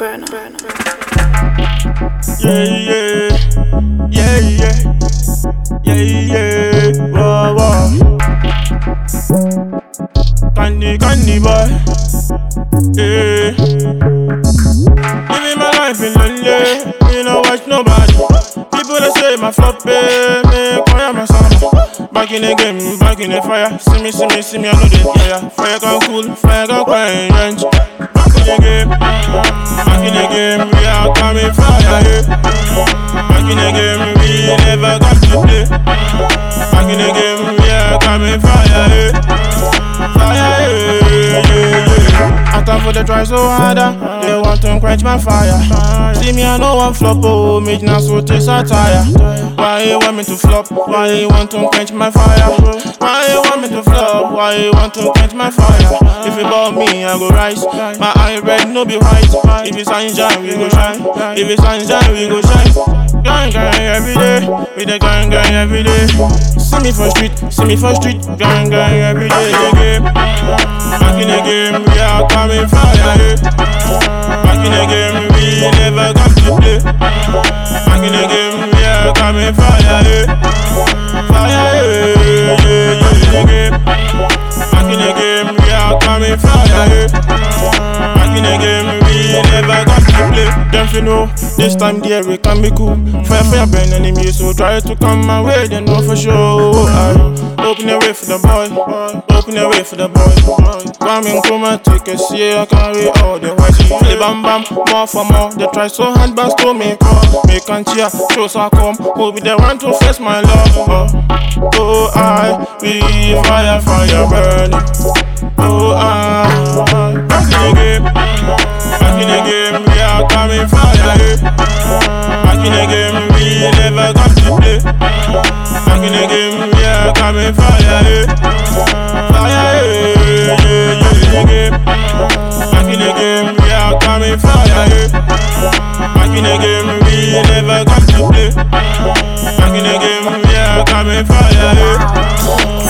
Wow, wow. Candy boy. Yeah. Living my life in London, me no watch nobody. People they say my flop, me quiet my son. Back in the game, back in the fire. See me, I know the fire. Fire can cool, fire can quiet range. Back in the game, we are coming fire. Yeah. Back in the game, we never got to play. Back in the game, we are coming fire. Fire, I time for the try so harder. They want to quench my fire. See me, I know one flop, oh, me now so taste attire. Why you want me to flop? Why you want to quench my fire? Why you want me to flop? Why you want to quench my fire? If you bought me, I go rise. My eye red, no be white. If it's sunshine, we go shine. If it's sunshine, we go shine. Gang every day, with the gang every day. See me for street, gang every day. Back in the game, we are coming fire. Back in the game, we never got to play. Back in the game, we are coming fire. Fire, back in the game, we are coming fire. Back in the game, we never got to play. Them you know, this time there we can be cool. Fire burn enemy, so try to come my way, they know for sure. Open the way for the boy, open the way for the boy. Come in, come and take a seat, I carry all the white. Play bam bam, more for more. They try so hard, but to make up. Make and cheer, shows I come. Who be the one to face my love? Oh, I be fire burning. Oh, I back in the game, we are coming fire. Back in the game, we never got to play. Back in the game, we are coming fire. Fire, back in the game, we are coming fire. Back in the game, we never got to play. Back in the game, we are coming fire.